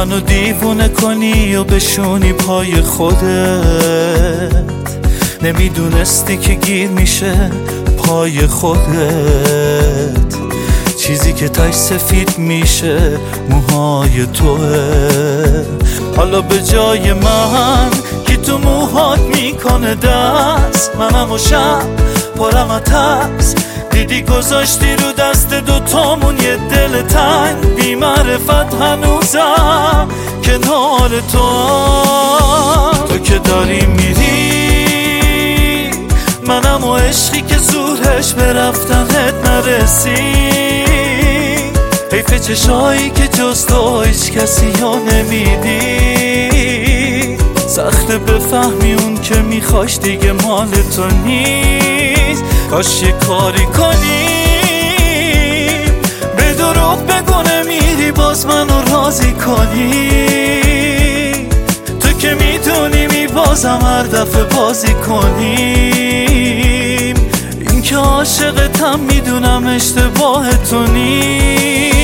منو دیوونه کنی و بشونی پای خودت، نمیدونستی که گیر میشه پای خودت، چیزی که تاش سفید میشه موهای توه. حالا به جای من که تو موهات میکنه دست، منم و شب پرم از ترس، دیدی گذاشتی رو دست دوتامون یه دل تنگ، بی معرفت هنوزم کنار تو که داری میری، منم و عشقی که زورش به رفتنت نرسید. حیف چشایی که جز تو هیچ کسی ها نمیدی، سخته بفهمی اون که میخواش دیگه مال تو نیست. کاش یه کاری کنی به دروغ بگو نمیری باز منو راضی کنی، تو که میدونی بازم هر دفعه بازی کنیم. این که عاشقتم میدونم اشتباه تو نیست.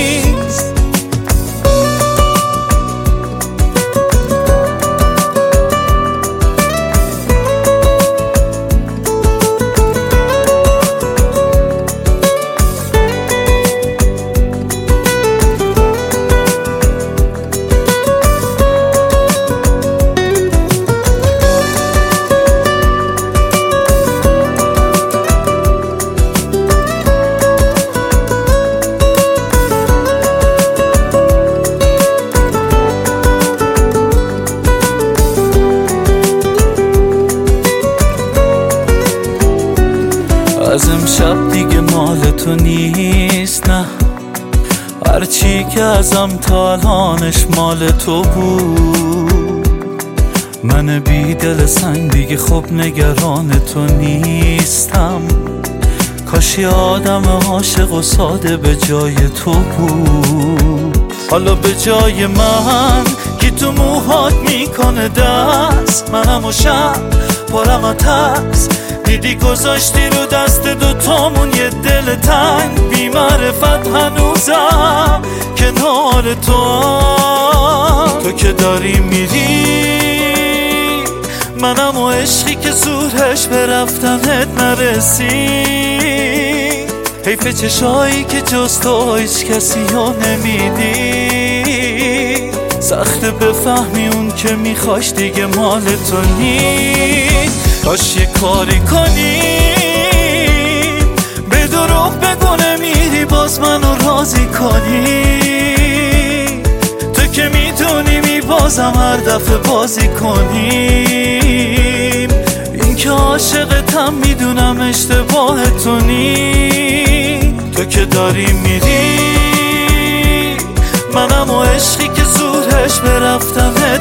از امشب دیگه مال تو نیست، نه هرچی که ازم تا الانش مال تو بود. من بی دل سنگ دیگه خب نگران تو نیستم، کاش یه آدم عاشق و ساده به جای تو بود. حالا به جای من که تو موهات میکنه دست، منم و شب پرم از ترس، دیدی گذاشتی رو دست دوتامون یه دل تنگ، بی معرفت هنوزم کنار تو که داری میری، منم و عشقی که زورش به رفتنت نرسید. حیف چشایی که جز تو هیچ کسی ها نمیدی، سخته بفهمی اون که میخواش دیگه مال تو نیست. کاش یه کاری کنی به دروغ بگو نمیری باز منو راضی کنی، تو که میدونی بازم هر دفعه بازی کنیم. این که عاشقتم میدونم اشتباه تو نیست. تو که داری میری، منم و عشقی که زورش به رفتنت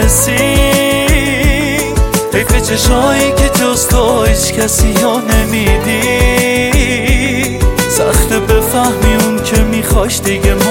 نرسید. حیف چشایی که جز تو هیچ کسی ها نمیدی، سخته بفهمی اون که میخواش دیگه